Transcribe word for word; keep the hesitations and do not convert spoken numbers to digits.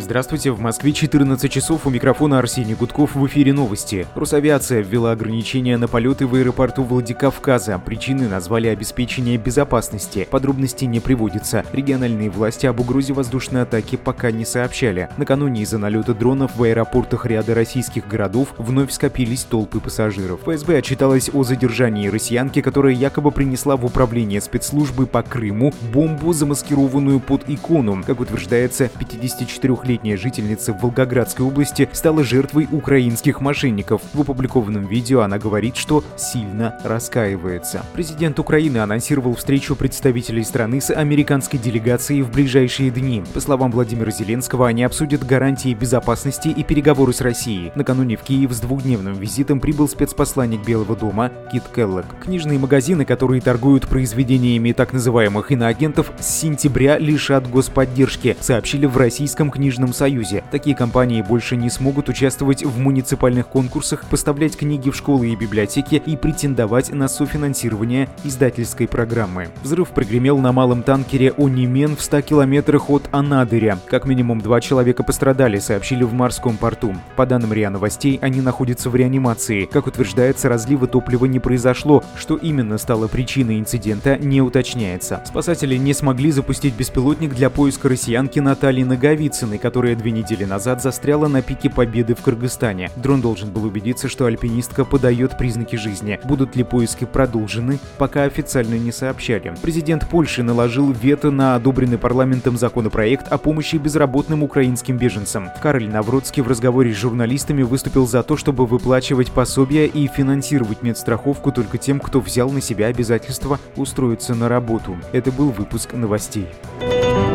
Здравствуйте, в Москве четырнадцать часов, у микрофона Арсений Гудков, в эфире новости. Росавиация ввела ограничения на полеты в аэропорту Владикавказа. Причины назвали обеспечение безопасности. Подробностей не приводится. Региональные власти об угрозе воздушной атаки пока не сообщали. Накануне из-за налета дронов в аэропортах ряда российских городов вновь скопились толпы пассажиров. ФСБ отчиталась о задержании россиянки, которая якобы принесла в управление спецслужбы по Крыму бомбу, замаскированную под икону. Как утверждается, пятидесятичетырёхлетняя жительница Волгоградской области стала жертвой украинских мошенников. В опубликованном видео она говорит, что сильно раскаивается. Президент Украины анонсировал встречу представителей страны с американской делегацией в ближайшие дни. По словам Владимира Зеленского, они обсудят гарантии безопасности и переговоры с Россией. Накануне в Киев с двухдневным визитом прибыл спецпосланник Белого дома Кит Келлог. Книжные магазины, которые торгуют произведениями так называемых иноагентов, с сентября лишат господдержки, сообщили в Российском книжном союзе. Такие компании больше не смогут участвовать в муниципальных конкурсах, поставлять книги в школы и библиотеки и претендовать на софинансирование издательской программы. Взрыв прогремел на малом танкере «Онимен» в ста километрах от Анадыря. Как минимум два человека пострадали, сообщили в морском порту. По данным РИА Новостей, они находятся в реанимации. Как утверждается, разлива топлива не произошло. Что именно стало причиной инцидента, не уточняется. Спасатели не смогли запустить беспилотник для поиска россиянки Натальи Наговицыной, которая две недели назад застряла на пике Победы в Кыргызстане. Дрон должен был убедиться, что альпинистка подает признаки жизни. Будут ли поиски продолжены, пока официально не сообщали. Президент Польши наложил вето на одобренный парламентом законопроект о помощи безработным украинским беженцам. Кароль Навроцкий в разговоре с журналистами выступил за то, чтобы выплачивать пособия и финансировать медстраховку только тем, кто взял на себя обязательство устроиться на работу. Это был выпуск новостей.